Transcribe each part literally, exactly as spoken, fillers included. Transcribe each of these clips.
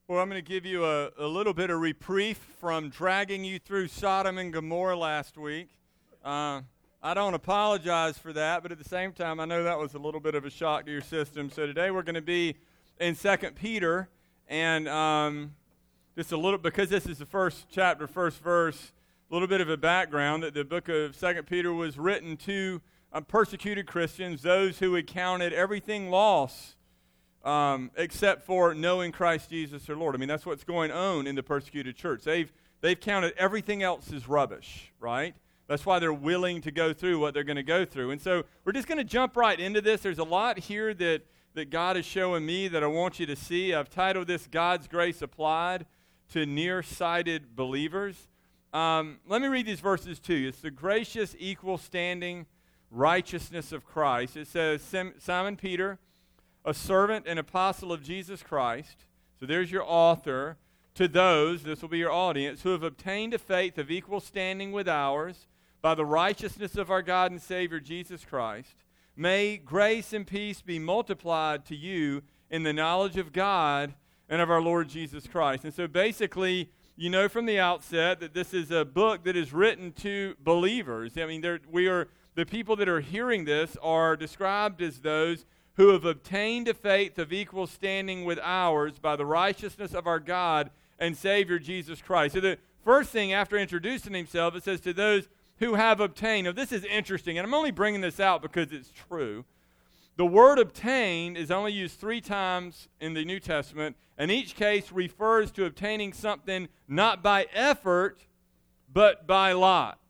Well, I'm going to give you a, a little bit of reprieve from dragging you through Sodom and Gomorrah last week. Uh, I don't apologize for that, but at the same time, I know that was a little bit of a shock to your system. So today we're going to be in Second Peter, and um, just a little, because this is the first chapter, first verse, a little bit of a background that the book of Second Peter was written to uh, persecuted Christians, those who had counted everything lost Um, except for knowing Christ Jesus their Lord. I mean, that's what's going on in the persecuted church. They've they've counted everything else as rubbish, right? That's why they're willing to go through what they're going to go through. And so we're just going to jump right into this. There's a lot here that, that God is showing me that I want you to see. I've titled this, God's Grace Applied to Nearsighted Believers. Um, let me read these verses to you. It's the gracious, equal standing righteousness of Christ. It says, Simon Peter, a servant and apostle of Jesus Christ, so there's your author, to those, this will be your audience, who have obtained a faith of equal standing with ours by the righteousness of our God and Savior Jesus Christ. May grace and peace be multiplied to you in the knowledge of God and of our Lord Jesus Christ. And so basically, you know from the outset that this is a book that is written to believers. I mean, we are the people that are hearing this are described as those who have obtained a faith of equal standing with ours by the righteousness of our God and Savior Jesus Christ. So the first thing after introducing himself, it says to those who have obtained. Now this is interesting, and I'm only bringing this out because it's true. The word obtained is only used three times in the New Testament, and each case refers to obtaining something not by effort, but by lot.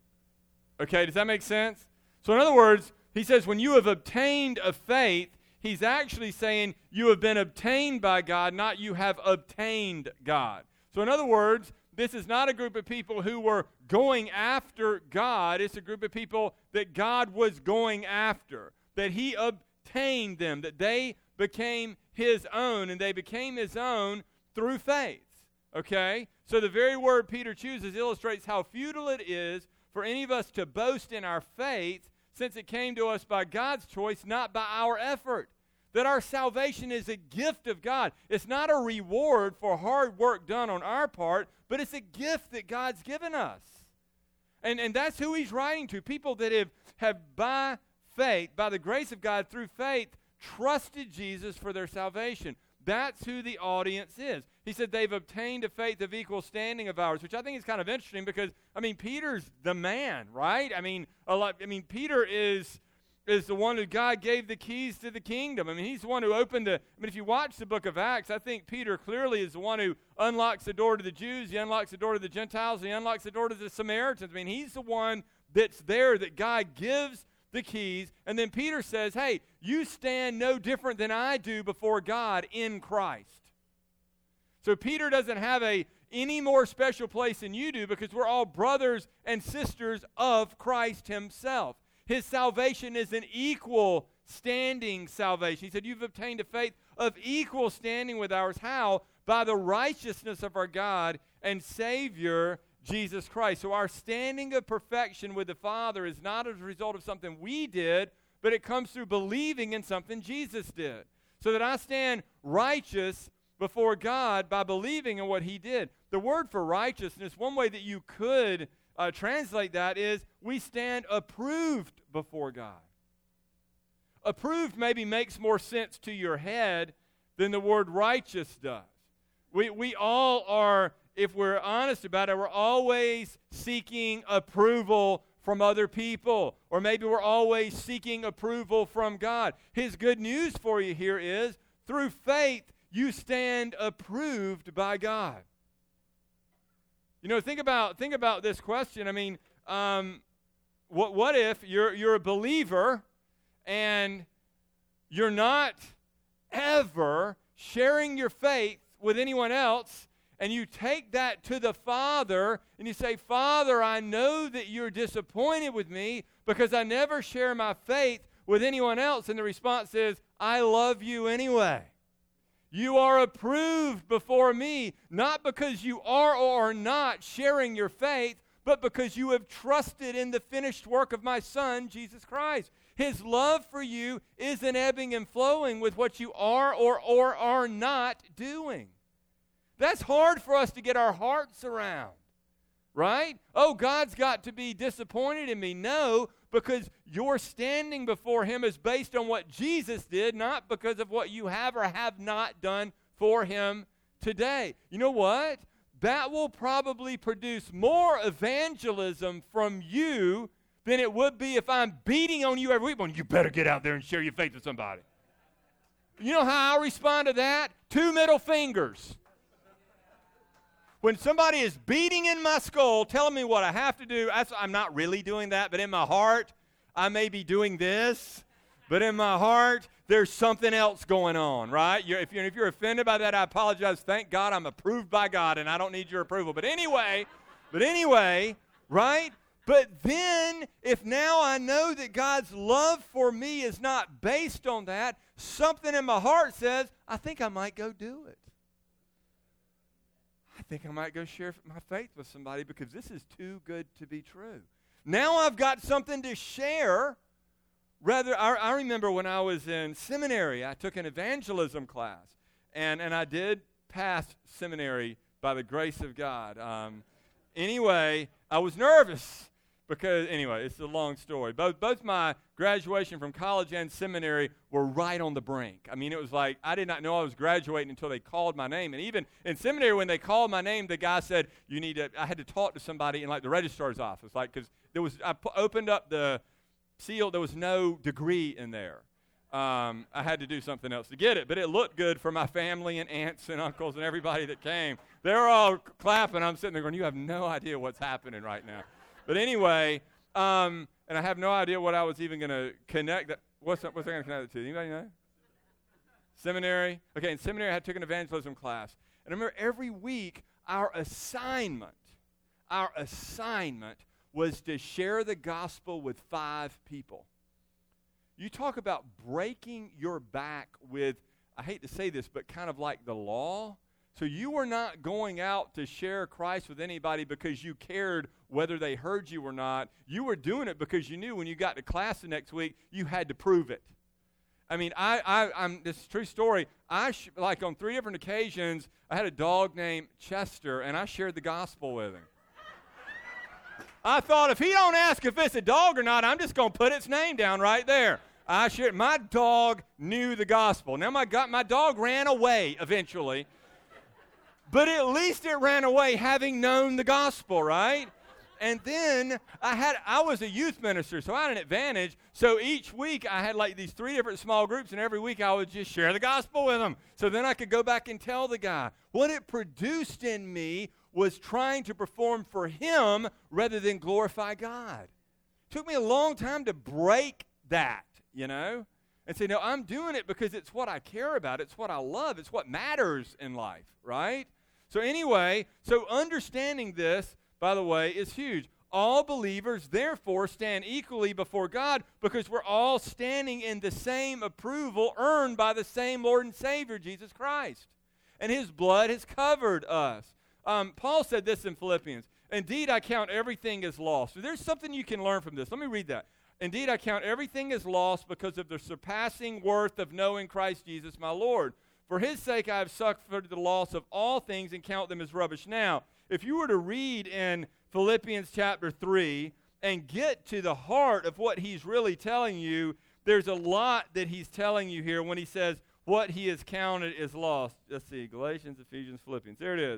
Okay, does that make sense? So in other words, he says, when you have obtained a faith, he's actually saying you have been obtained by God, not you have obtained God. So in other words, this is not a group of people who were going after God. It's a group of people that God was going after, that he obtained them, that they became his own, and they became his own through faith. Okay? So the very word Peter chooses illustrates how futile it is for any of us to boast in our faith, since it came to us by God's choice, not by our effort. That our salvation is a gift of God. It's not a reward for hard work done on our part, but it's a gift that God's given us. And, and that's who he's writing to, people that have, have by faith, by the grace of God through faith, trusted Jesus for their salvation. That's who the audience is. He said they've obtained a faith of equal standing of ours, which I think is kind of interesting because, I mean, Peter's the man, right? I mean, a lot. I mean, Peter is is the one who God gave the keys to the kingdom. I mean, he's the one who opened the, I mean, if you watch the book of Acts, I think Peter clearly is the one who unlocks the door to the Jews, he unlocks the door to the Gentiles, he unlocks the door to the Samaritans. I mean, he's the one that's there that God gives the keys, and then Peter says, hey, you stand no different than I do before God in Christ. So Peter doesn't have a any more special place than you do because we're all brothers and sisters of Christ himself. His salvation is an equal standing salvation. He said, you've obtained a faith of equal standing with ours. How? By the righteousness of our God and Savior, Jesus Christ. So our standing of perfection with the Father is not as a result of something we did, but it comes through believing in something Jesus did. So that I stand righteous before God by believing in what he did. The word for righteousness, one way that you could uh, translate that is we stand approved before God. Approved maybe makes more sense to your head than the word righteous does. We, we all are, if we're honest about it, we're always seeking approval from other people. Or maybe we're always seeking approval from God. His good news for you here is, through faith, you stand approved by God. You know, think about think about this question. I mean, um, what what if you're you're a believer and you're not ever sharing your faith with anyone else, and you take that to the Father and you say, Father, I know that you're disappointed with me because I never share my faith with anyone else. And the response is, I love you anyway. You are approved before me, not because you are or are not sharing your faith, but because you have trusted in the finished work of my Son, Jesus Christ. His love for you isn't ebbing and flowing with what you are or, or are not doing. That's hard for us to get our hearts around, right? Oh, God's got to be disappointed in me. No, because your standing before him is based on what Jesus did, not because of what you have or have not done for him today. You know what? That will probably produce more evangelism from you than it would be if I'm beating on you every week. Well, you better get out there and share your faith with somebody. You know how I respond to that? Two middle fingers. When somebody is beating in my skull, telling me what I have to do, I'm not really doing that, but in my heart, I may be doing this. But in my heart, there's something else going on, right? You're, if, you're, if you're offended by that, I apologize. Thank God I'm approved by God, and I don't need your approval. But anyway, but anyway, right? But then, if now I know that God's love for me is not based on that, something in my heart says, I think I might go do it. I think I might go share my faith with somebody because this is too good to be true. Now I've got something to share. Rather, I, I remember when I was in seminary, I took an evangelism class, and, and I did pass seminary by the grace of God. Um, anyway, I was nervous because, anyway, it's a long story. Both, both my graduation from college and seminary were right on the brink. I mean, it was like I did not know I was graduating until they called my name. And even in seminary, when they called my name, the guy said, you need to, I had to talk to somebody in like the registrar's office, like, because there was, I pu- opened up the seal, there was no degree in there. Um, I had to do something else to get it, but it looked good for my family and aunts and uncles and everybody that came. They were all clapping. I'm sitting there going, you have no idea what's happening right now. But anyway, um, and I have no idea what I was even going to connect. That, what's that, what's I going to connect it to? Anybody know? Seminary? Okay, in seminary I took an evangelism class. And I remember every week our assignment, our assignment was to share the gospel with five people. You talk about breaking your back with, I hate to say this, but kind of like the law. So you were not going out to share Christ with anybody because you cared whether they heard you or not. You were doing it because you knew when you got to class the next week, you had to prove it. I mean, I, I, I'm, this is a true story. I, sh- like on three different occasions, I had a dog named Chester, and I shared the gospel with him. I thought, if he don't ask if it's a dog or not, I'm just going to put its name down right there. I shared. My dog knew the gospel. Now, my, go- my dog ran away eventually. But at least it ran away having known the gospel, right? And then I had I was a youth minister, so I had an advantage. So each week I had like these three different small groups, and every week I would just share the gospel with them. So then I could go back and tell the guy. What it produced in me was trying to perform for him rather than glorify God. It took me a long time to break that, you know, and say, no, I'm doing it because it's what I care about. It's what I love. It's what matters in life, right? So anyway, so understanding this, by the way, is huge. All believers, therefore, stand equally before God because we're all standing in the same approval earned by the same Lord and Savior, Jesus Christ. And his blood has covered us. Um, Paul said this in Philippians, indeed, I count everything as lost. So there's something you can learn from this. Let me read that. Indeed, I count everything as lost because of the surpassing worth of knowing Christ Jesus, my Lord. For his sake I have suffered the loss of all things and count them as rubbish. Now, if you were to read in Philippians chapter three and get to the heart of what he's really telling you, there's a lot that he's telling you here when he says what he has counted as lost. Let's see, Galatians, Ephesians, Philippians. There it is.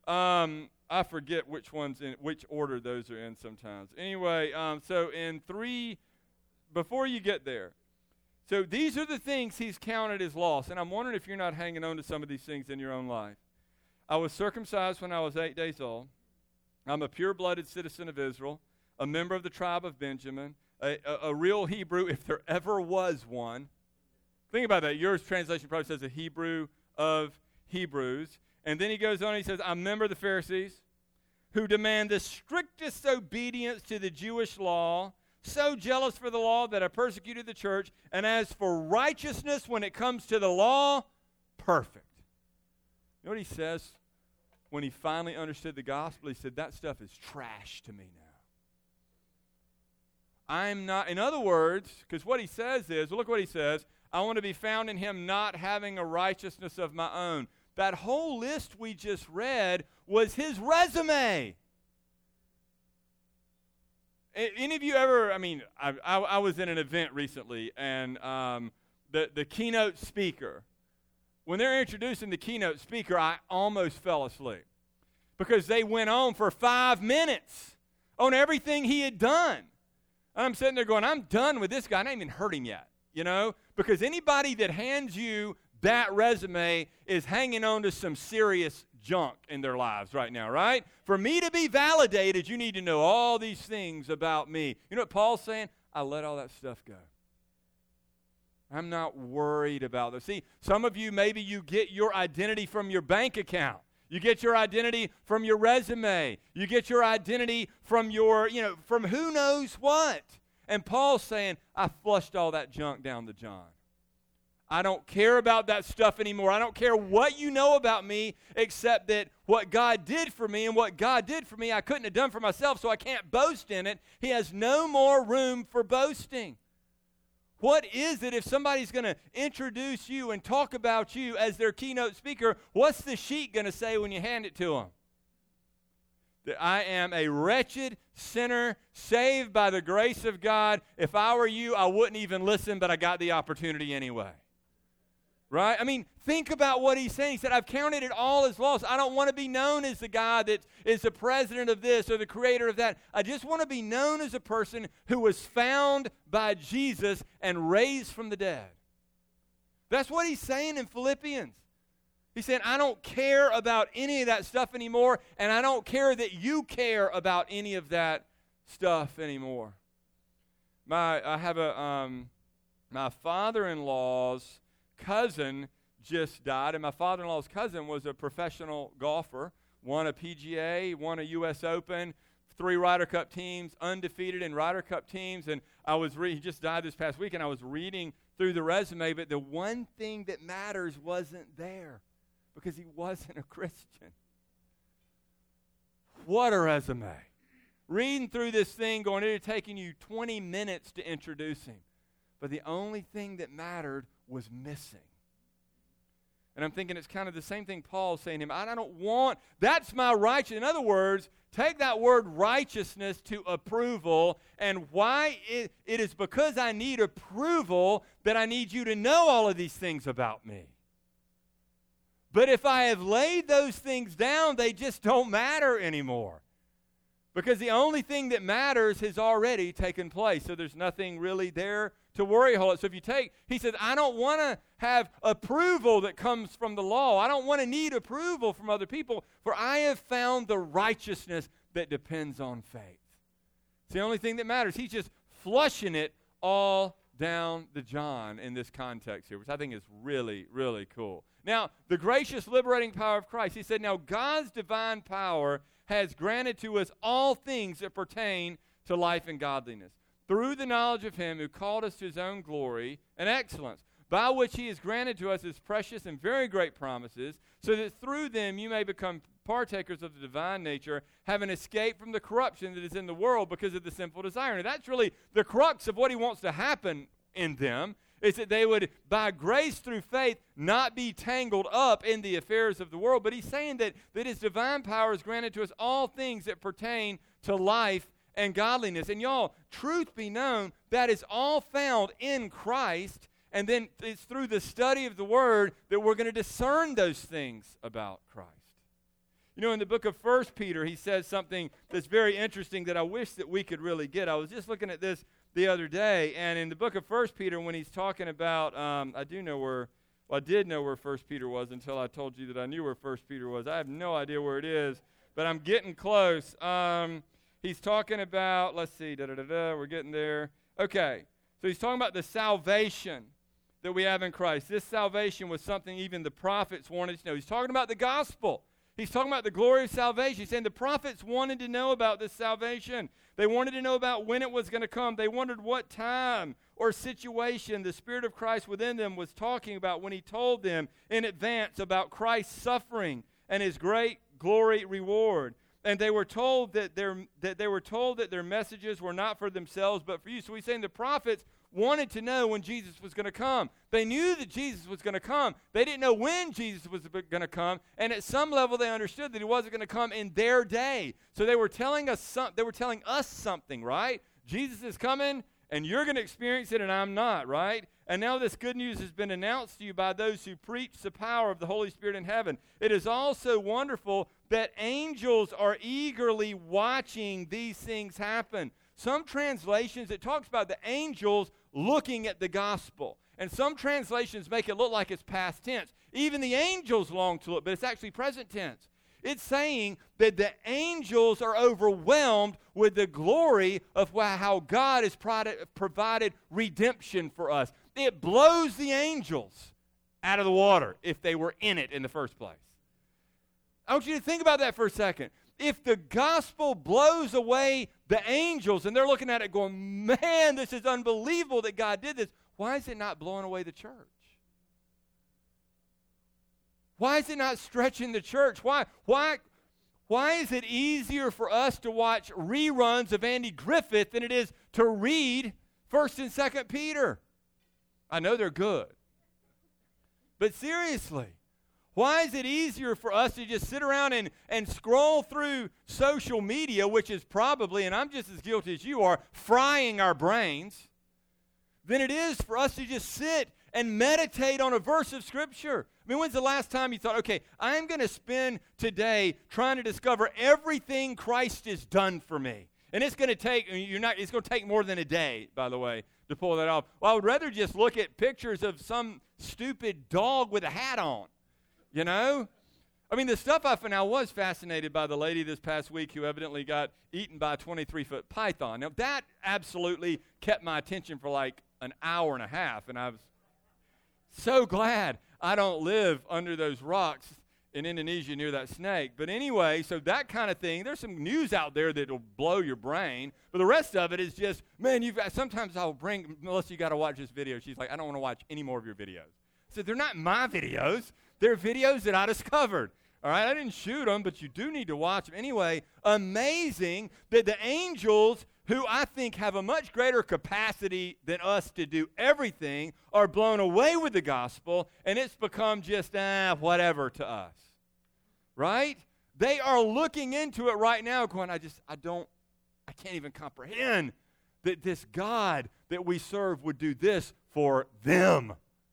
Um, I forget which ones in which order those are in sometimes. Anyway, um, so in three, before you get there, so these are the things he's counted as loss. And I'm wondering if you're not hanging on to some of these things in your own life. I was circumcised when I was eight days old. I'm a pure-blooded citizen of Israel, a member of the tribe of Benjamin, a, a, a real Hebrew if there ever was one. Think about that. Yours translation probably says a Hebrew of Hebrews. And then he goes on and he says, I'm a member of the Pharisees who demand the strictest obedience to the Jewish law, so jealous for the law that I persecuted the church, and as for righteousness when it comes to the law, perfect. You know what he says when he finally understood the gospel? He said, that stuff is trash to me now. I'm not, in other words, because what he says is, well, look what he says, I want to be found in him not having a righteousness of my own. that whole list we just read was his resume. Any of you ever, I mean, I, I, I was in an event recently, and um, the, the keynote speaker, when they're introducing the keynote speaker, I almost fell asleep because they went on for five minutes on everything he had done. And I'm sitting there going, I'm done with this guy. I ain't even heard him yet, you know, because anybody that hands you that resume is hanging on to some serious junk in their lives right now, right? For me to be validated, you need to know all these things about me. You know what Paul's saying? I let all that stuff go. I'm not worried about this. See, some of you, maybe you get your identity from your bank account. You get your identity from your resume. You get your identity from your, you know, from who knows what. And Paul's saying, I flushed all that junk down the John. I don't care about that stuff anymore. I don't care what you know about me except that what God did for me and what God did for me I couldn't have done for myself, so I can't boast in it. He has no more room for boasting. What is it if somebody's going to introduce you and talk about you as their keynote speaker? What's the sheet going to say when you hand it to them? That I am a wretched sinner saved by the grace of God. If I were you, I wouldn't even listen, but I got the opportunity anyway. Right? I mean, think about what he's saying. He said, I've counted it all as loss. I don't want to be known as the guy that is the president of this or the creator of that. I just want to be known as a person who was found by Jesus and raised from the dead. That's what he's saying in Philippians. He's saying, I don't care about any of that stuff anymore, and I don't care that you care about any of that stuff anymore. My, I have a, um, my father-in-law's cousin just died, and my father-in-law's cousin was a professional golfer, won a P G A, won a U S Open, three Ryder Cup teams, undefeated in Ryder Cup teams, and I was re- he just died this past week, and I was reading through the resume, but the one thing that matters wasn't there because he wasn't a Christian. What a resume. Reading through this thing, going, it had taken you twenty minutes to introduce him, but the only thing that mattered was missing. And I'm thinking it's kind of the same thing Paul's saying to him. I don't want, that's my righteousness. In other words, take that word righteousness to approval, and why it, it is because I need approval that I need you to know all of these things about me. But if I have laid those things down, they just don't matter anymore. Because the only thing that matters has already taken place. So there's nothing really there to worry about. So if you take, he says, I don't want to have approval that comes from the law. I don't want to need approval from other people, for I have found the righteousness that depends on faith. It's the only thing that matters. He's just flushing it all down the John in this context here, which I think is really, really cool. Now, the gracious liberating power of Christ. He said, now God's divine power has granted to us all things that pertain to life and godliness, through the knowledge of him who called us to his own glory and excellence, by which he has granted to us his precious and very great promises, so that through them you may become partakers of the divine nature, having escaped from the corruption that is in the world because of the sinful desire. And that's really the crux of what he wants to happen in them, is that they would, by grace through faith, not be tangled up in the affairs of the world. But he's saying that, that his divine power has granted to us all things that pertain to life and godliness. And y'all, truth be known, that is all found in Christ. And then it's through the study of the Word that we're going to discern those things about Christ. You know, in the book of First Peter, he says something that's very interesting that I wish that we could really get. I was just looking at this the other day, and in the book of First Peter, when he's talking about, um, I do know where, well, I did know where First Peter was until I told you that I knew where First Peter was. I have no idea where it is, but I'm getting close. Um, he's talking about, let's see, da-da-da-da, we're getting there. Okay, so he's talking about the salvation that we have in Christ. This salvation was something even the prophets wanted to know. He's talking about the gospel. He's talking about the glory of salvation. He's saying the prophets wanted to know about this salvation. They wanted to know about when it was going to come. They wondered what time or situation the Spirit of Christ within them was talking about when he told them in advance about Christ's suffering and his great glory reward. And they were told that their that they were told that their messages were not for themselves but for you. So he's saying the prophets wanted to know when Jesus was going to come. They knew that Jesus was going to come. They didn't know when Jesus was going to come, and at some level they understood that he wasn't going to come in their day. So they were telling us some, they were telling us something, right? Jesus is coming, and you're going to experience it, and I'm not, right? And now this good news has been announced to you by those who preach the power of the Holy Spirit in heaven. It is also wonderful that angels are eagerly watching these things happen. Some translations, it talks about the angels looking at the gospel. And some translations make it look like it's past tense. Even the angels long to look, but it's actually present tense. It's saying that the angels are overwhelmed with the glory of how God has provided redemption for us. It blows the angels out of the water if they were in it in the first place. I want you to think about that for a second. If the gospel blows away the angels and they're looking at it going, man, this is unbelievable that God did this, why is it not blowing away the church? Why is it not stretching the church? Why, why, why is it easier for us to watch reruns of Andy Griffith than it is to read First and Second Peter? I know they're good. But seriously, why is it easier for us to just sit around and, and scroll through social media, which is probably, and I'm just as guilty as you are, frying our brains, than it is for us to just sit and meditate on a verse of Scripture? I mean, when's the last time you thought, okay, I'm going to spend today trying to discover everything Christ has done for me? And it's going to take, you're not, it's going to take more than a day, by the way, to pull that off. Well, I would rather just look at pictures of some stupid dog with a hat on, you know? I mean, the stuff I found, I was fascinated by the lady this past week who evidently got eaten by a twenty-three foot python. Now, that absolutely kept my attention for like an hour and a half, and I was so glad I don't live under those rocks in Indonesia near that snake. But anyway, so that kind of thing, there's some news out there that will blow your brain. But the rest of it is just, man, you've got, sometimes I'll bring, Melissa, you got to watch this video. She's like, I don't want to watch any more of your videos. So they're not my videos. They're videos that I discovered. All right, I didn't shoot them, but you do need to watch them. Anyway, amazing that the angels, who I think have a much greater capacity than us to do everything, are blown away with the gospel, and it's become just, ah, whatever to us. Right? They are looking into it right now going, I just, I don't, I can't even comprehend that this God that we serve would do this for them,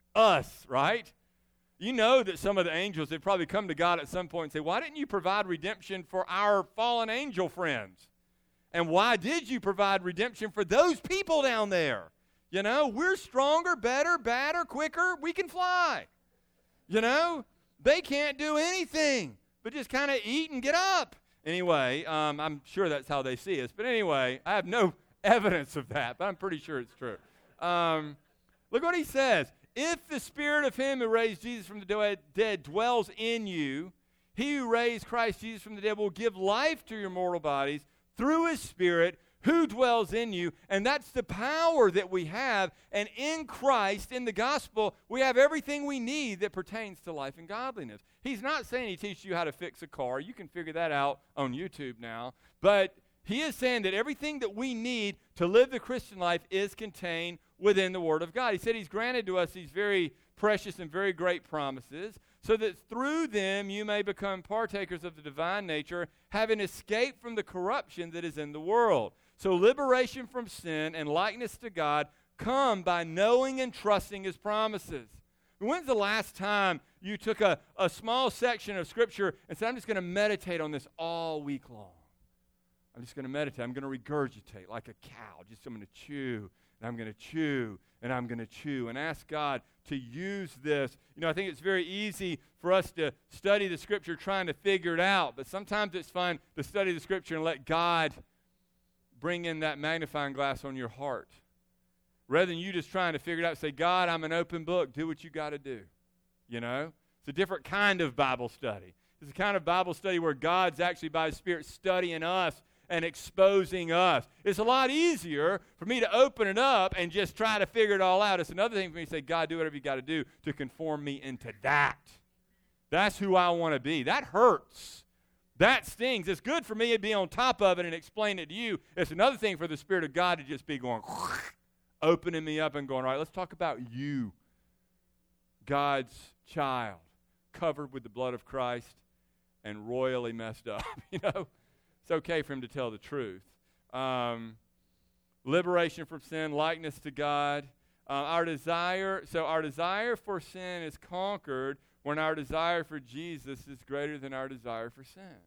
us, right? You know that some of the angels, they'd probably come to God at some point and say, why didn't you provide redemption for our fallen angel friends? And why did you provide redemption for those people down there? You know, we're stronger, better, badder, quicker. We can fly. You know, they can't do anything but just kind of eat and get up. Anyway, um, I'm sure that's how they see us. But anyway, I have no evidence of that, but I'm pretty sure it's true. Um, look what he says. If the spirit of him who raised Jesus from the dead dwells in you, he who raised Christ Jesus from the dead will give life to your mortal bodies through his Spirit who dwells in you. And that's the power that we have. And in Christ, in the gospel, we have everything we need that pertains to life and godliness. He's not saying he teaches you how to fix a car. You can figure that out on YouTube now. But he is saying that everything that we need to live the Christian life is contained within the Word of God. He said he's granted to us these very precious and very great promises, so that through them you may become partakers of the divine nature, having escaped from the corruption that is in the world. So liberation from sin and likeness to God come by knowing and trusting his promises. When's the last time you took a, a small section of Scripture and said, I'm just going to meditate on this all week long? I'm just going to meditate. I'm going to regurgitate like a cow. Just I'm going to chew, and I'm going to chew, and I'm going to chew, and ask God to use this. You know, I think it's very easy for us to study the Scripture trying to figure it out, but sometimes it's fun to study the Scripture and let God bring in that magnifying glass on your heart. Rather than you just trying to figure it out, say, God, I'm an open book. Do what you got to do. You know? It's a different kind of Bible study. It's a kind of Bible study where God's actually by his Spirit studying us and exposing us. It's a lot easier for me to open it up and just try to figure it all out. It's another thing for me to say, God, do whatever you got to do to conform me into that. That's who I want to be. That hurts. That stings. It's good for me to be on top of it and explain it to you. It's another thing for the Spirit of God to just be going, opening me up and going, all right, let's talk about you, God's child, covered with the blood of Christ and royally messed up. You know, it's okay for him to tell the truth. Um, liberation from sin, likeness to God. Uh, our desire, so our desire for sin is conquered when our desire for Jesus is greater than our desire for sin.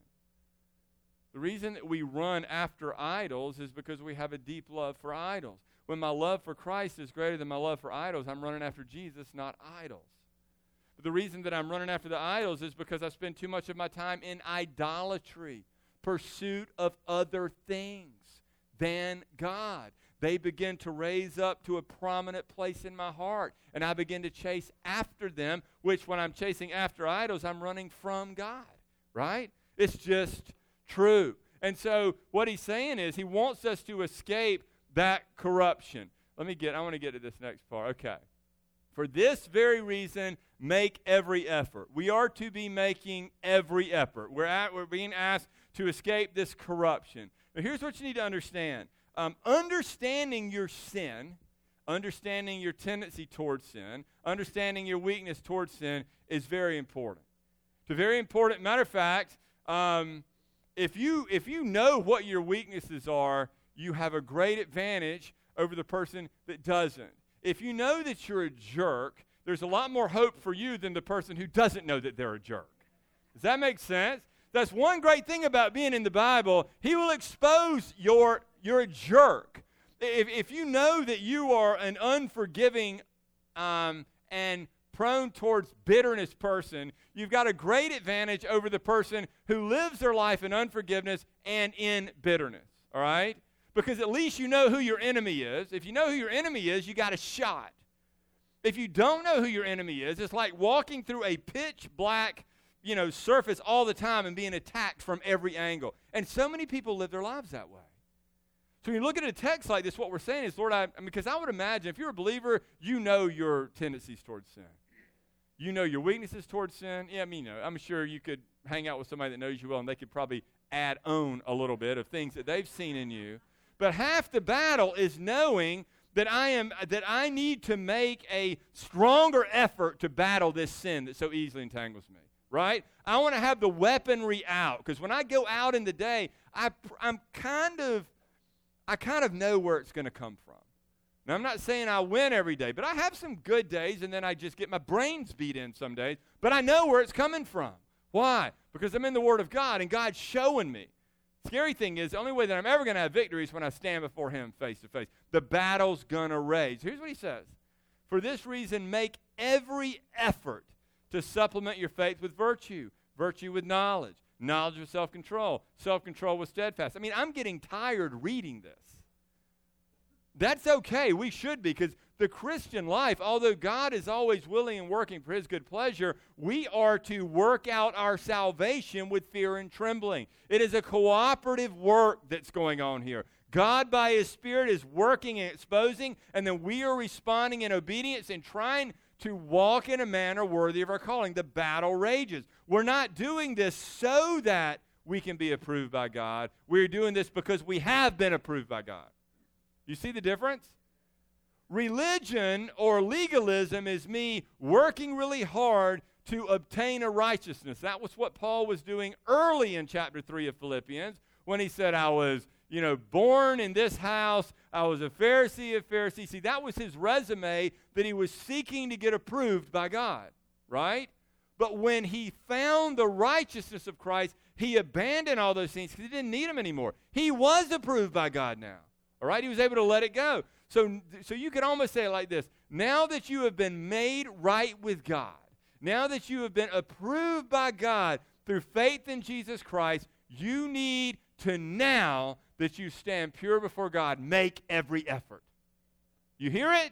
The reason that we run after idols is because we have a deep love for idols. When my love for Christ is greater than my love for idols, I'm running after Jesus, not idols. But the reason that I'm running after the idols is because I spend too much of my time in idolatry, pursuit of other things than God. They begin to raise up to a prominent place in my heart, and I begin to chase after them, which when I'm chasing after idols, I'm running from God, right? It's just true. And so what he's saying is he wants us to escape that corruption. Let me get, I want to get to this next part. Okay. For this very reason, make every effort. We are to be making every effort. We're, at, we're being asked to escape this corruption. But here's what you need to understand. Um, understanding your sin, understanding your tendency towards sin, understanding your weakness towards sin is very important. It's a very important. Matter of fact, um, if you if you know what your weaknesses are, you have a great advantage over the person that doesn't. If you know that you're a jerk, there's a lot more hope for you than the person who doesn't know that they're a jerk. Does that make sense? That's one great thing about being in the Bible. He will expose your You're a jerk. If, if you know that you are an unforgiving um, and prone towards bitterness person, you've got a great advantage over the person who lives their life in unforgiveness and in bitterness, all right? Because at least you know who your enemy is. If you know who your enemy is, you got a shot. If you don't know who your enemy is, it's like walking through a pitch black, you know, surface all the time and being attacked from every angle. And so many people live their lives that way. So when you look at a text like this, what we're saying is, Lord, I, because I would imagine if you're a believer, you know your tendencies towards sin. You know your weaknesses towards sin. Yeah, I mean, you know, I'm sure you could hang out with somebody that knows you well, and they could probably add on a little bit of things that they've seen in you. But half the battle is knowing that I am that I need to make a stronger effort to battle this sin that so easily entangles me. Right? I want to have the weaponry out, because when I go out in the day, I, I'm kind of I kind of know where it's going to come from. Now, I'm not saying I win every day, but I have some good days, and then I just get my brains beat in some days. But I know where it's coming from. Why? Because I'm in the Word of God, and God's showing me. Scary thing is, the only way that I'm ever going to have victory is when I stand before Him face to face. The battle's going to rage. Here's what He says. For this reason, make every effort to supplement your faith with virtue, virtue with knowledge, knowledge with self-control, self-control with steadfast. I mean, I'm getting tired reading this. That's okay. We should be, because the Christian life, although God is always willing and working for His good pleasure, we are to work out our salvation with fear and trembling. It is a cooperative work that's going on here. God, by His Spirit, is working and exposing, and then we are responding in obedience and trying to walk in a manner worthy of our calling. The battle rages. We're not doing this so that we can be approved by God. We're doing this because we have been approved by God. You see the difference? Religion or legalism is me working really hard to obtain a righteousness. That was what Paul was doing early in chapter three of Philippians when he said, I was, you know, born in this house. I was a Pharisee of Pharisees. See, that was his resume that he was seeking to get approved by God, right? But when he found the righteousness of Christ, he abandoned all those things because he didn't need them anymore. He was approved by God now. All right, he was able to let it go. So, so you could almost say it like this. Now that you have been made right with God, now that you have been approved by God through faith in Jesus Christ, you need to, now that you stand pure before God, make every effort. You hear it?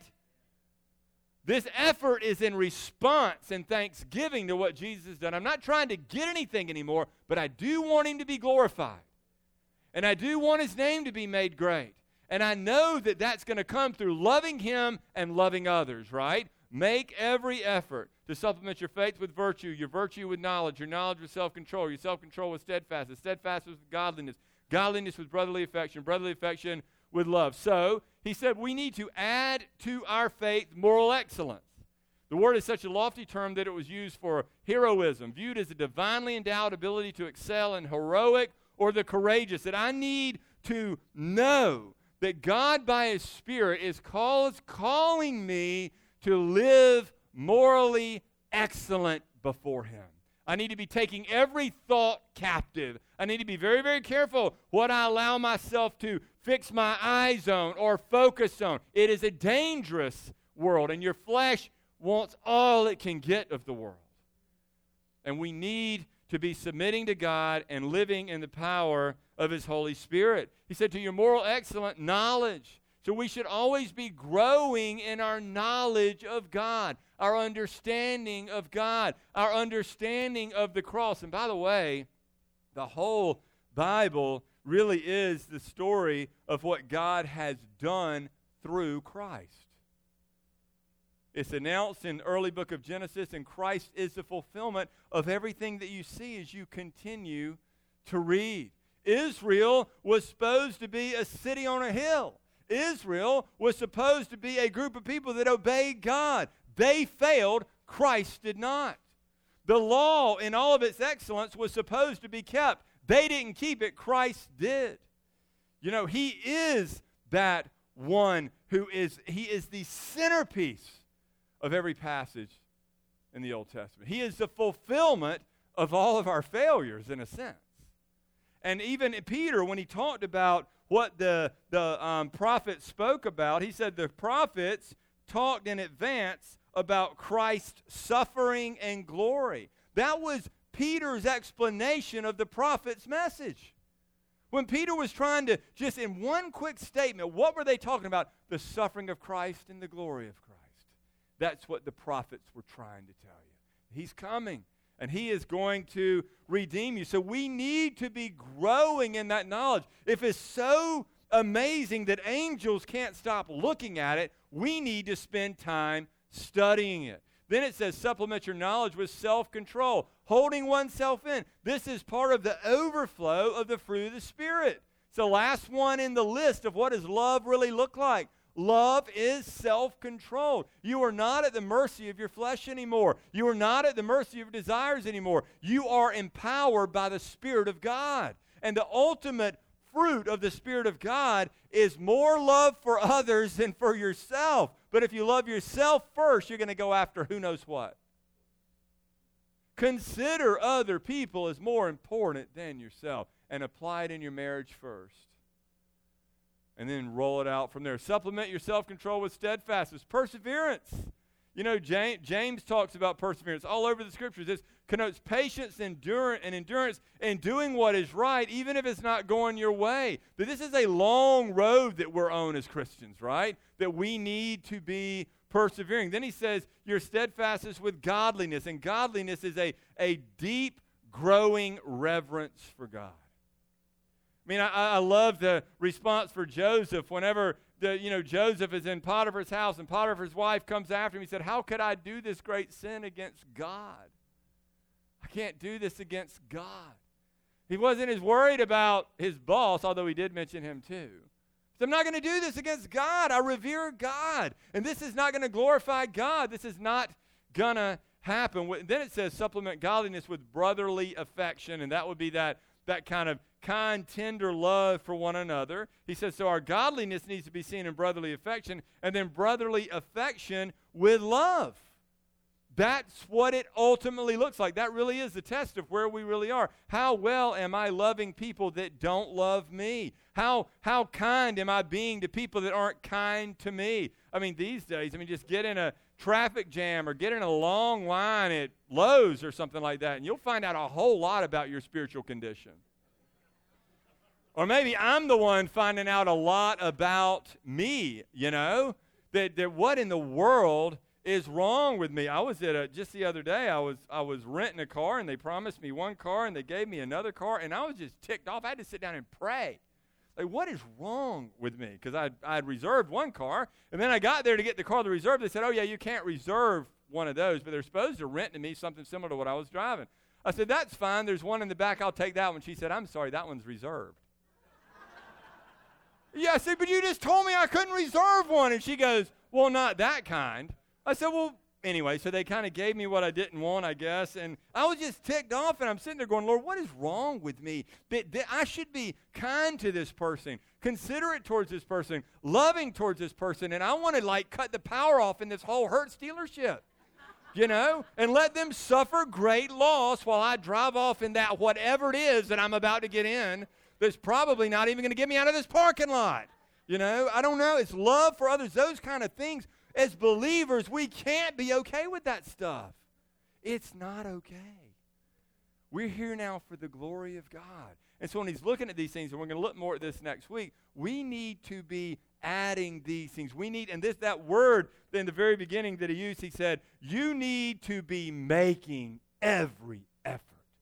This effort is in response and thanksgiving to what Jesus has done. I'm not trying to get anything anymore, but I do want Him to be glorified. And I do want His name to be made great. And I know that that's going to come through loving Him and loving others, right? Make every effort to supplement your faith with virtue, your virtue with knowledge, your knowledge with self-control, your self-control with steadfastness, steadfastness with godliness, godliness with brotherly affection, brotherly affection with love. So, He said we need to add to our faith moral excellence. The word is such a lofty term that it was used for heroism, viewed as a divinely endowed ability to excel in heroic or the courageous. That I need to know that God by His Spirit is calls, calling me to live morally excellent before Him. I need to be taking every thought captive. I need to be very, very careful what I allow myself to fix my eyes on or focus on. It is a dangerous world, and your flesh wants all it can get of the world. And we need to be submitting to God and living in the power of His Holy Spirit. He said, to your moral excellent knowledge. So we should always be growing in our knowledge of God, our understanding of God, our understanding of the cross. And by the way, the whole Bible really is the story of what God has done through Christ. It's announced in the early book of Genesis, and Christ is the fulfillment of everything that you see as you continue to read. Israel was supposed to be a city on a hill. Israel was supposed to be a group of people that obeyed God. They failed. Christ did not. The law in all of its excellence was supposed to be kept. They didn't keep it. Christ did. You know, He is that one who is, He is the centerpiece of every passage in the Old Testament. He is the fulfillment of all of our failures in a sense. And even Peter, when he talked about what the, the um, prophets spoke about, he said the prophets talked in advance about Christ's suffering and glory. That was Peter's explanation of the prophet's message. When Peter was trying to, just in one quick statement, what were they talking about? The suffering of Christ and the glory of Christ. That's what the prophets were trying to tell you. He's coming, and He is going to redeem you. So we need to be growing in that knowledge. If it's so amazing that angels can't stop looking at it, we need to spend time studying it. Then it says, supplement your knowledge with self-control, holding oneself in. This is part of the overflow of the fruit of the Spirit. It's the last one in the list of what does love really look like. Love is self-controlled. You are not at the mercy of your flesh anymore. You are not at the mercy of your desires anymore. You are empowered by the Spirit of God. And the ultimate fruit of the Spirit of God is more love for others than for yourself. But if you love yourself first, you're going to go after who knows what. Consider other people as more important than yourself, and apply it in your marriage first. And then roll it out from there. Supplement your self-control with steadfastness. Perseverance. You know, James, James talks about perseverance all over the Scriptures. This connotes patience endurance, and endurance in doing what is right, even if it's not going your way. But this is a long road that we're on as Christians, right? That we need to be persevering. Then he says, your steadfastness with godliness. And godliness is a, a deep, growing reverence for God. I mean, I, I love the response for Joseph whenever, the, you know, Joseph is in Potiphar's house and Potiphar's wife comes after him. He said, how could I do this great sin against God? I can't do this against God. He wasn't as worried about his boss, although he did mention him too. He said, I'm not going to do this against God. I revere God. And this is not going to glorify God. This is not going to happen. Then it says, supplement godliness with brotherly affection, and that would be that, that kind of kind, tender love for one another. He says, so our godliness needs to be seen in brotherly affection, and then brotherly affection with love. That's what it ultimately looks like. That really is the test of where we really are. How well am I loving people that don't love me? How, how kind am I being to people that aren't kind to me? I mean, these days, I mean, just get in a traffic jam or get in a long line at Lowe's or something like that, and you'll find out a whole lot about your spiritual condition. Or maybe I'm the one finding out a lot about me, you know, that, that what in the world is wrong with me. I was at a, just the other day, I was I was renting a car, and they promised me one car, and they gave me another car, and I was just ticked off. I had to sit down and pray. Like, what is wrong with me? Because I I had reserved one car, and then I got there to get the car to reserve. They said, oh, yeah, you can't reserve one of those, but they're supposed to rent to me something similar to what I was driving. I said, that's fine. There's one in the back. I'll take that one. She said, I'm sorry, that one's reserved. Yeah, I said, but you just told me I couldn't reserve one. And she goes, well, not that kind. I said, well, anyway, so they kind of gave me what I didn't want, I guess. And I was just ticked off, and I'm sitting there going, Lord, what is wrong with me? That, that I should be kind to this person, considerate towards this person, loving towards this person. And I want to, like, cut the power off in this whole Hertz dealership, you know, and let them suffer great loss while I drive off in that whatever it is that I'm about to get in that's probably not even going to get me out of this parking lot. You know, I don't know. It's love for others, those kind of things. As believers, we can't be okay with that stuff. It's not okay. We're here now for the glory of God. And so when he's looking at these things, and we're going to look more at this next week, we need to be adding these things. We need, and this that word in the very beginning that he used, he said, you need to be making every effort.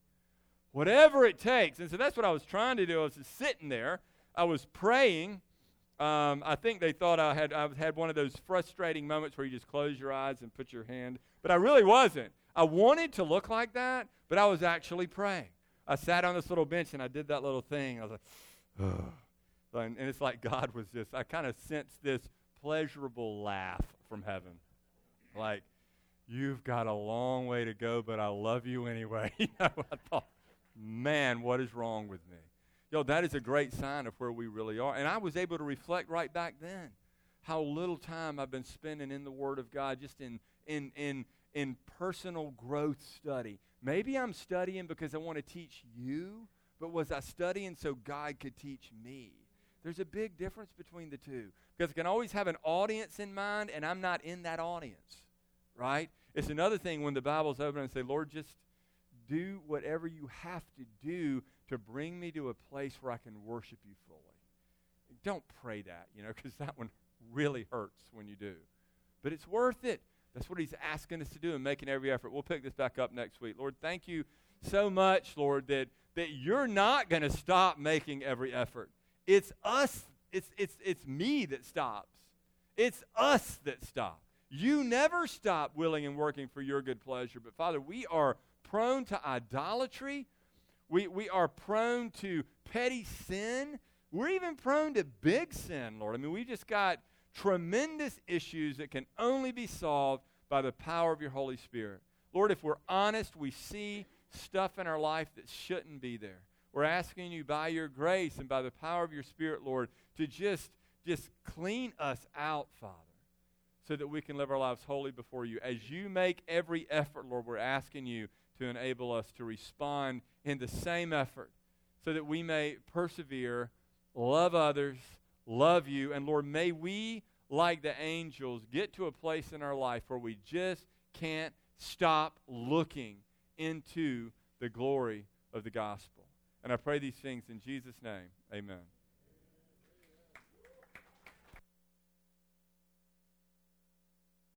Whatever it takes. And so that's what I was trying to do. I was just sitting there. I was praying. Um, I think they thought I had I had one of those frustrating moments where you just close your eyes and put your hand. But I really wasn't. I wanted to look like that, but I was actually praying. I sat on this little bench and I did that little thing. I was like, oh. And, and it's like God was just, I kind of sensed this pleasurable laugh from heaven. Like, you've got a long way to go, but I love you anyway. You know, I thought, man, what is wrong with me? Yo, that is a great sign of where we really are. And I was able to reflect right back then how little time I've been spending in the Word of God, just in in in in personal growth study. Maybe I'm studying because I want to teach you, but was I studying so God could teach me? There's a big difference between the two, because I can always have an audience in mind, and I'm not in that audience, right? It's another thing when the Bible's open and say, Lord, just do whatever you have to do to bring me to a place where I can worship you fully. Don't pray that, you know, because that one really hurts when you do. But it's worth it. That's what he's asking us to do and making every effort. We'll pick this back up next week. Lord, thank you so much, Lord, that, that you're not going to stop making every effort. It's us. It's, it's, it's me that stops. It's us that stop. You never stop willing and working for your good pleasure. But, Father, we are prone to idolatry. We, we are prone to petty sin. We're even prone to big sin, Lord. I mean, we just got tremendous issues that can only be solved by the power of your Holy Spirit. Lord, if we're honest, we see stuff in our life that shouldn't be there. We're asking you by your grace and by the power of your Spirit, Lord, to just, just clean us out, Father, so that we can live our lives holy before you. As you make every effort, Lord, we're asking you to enable us to respond in the same effort so that we may persevere, love others, love you, and Lord, may we, like the angels, get to a place in our life where we just can't stop looking into the glory of the gospel. And I pray these things in Jesus' name. Amen.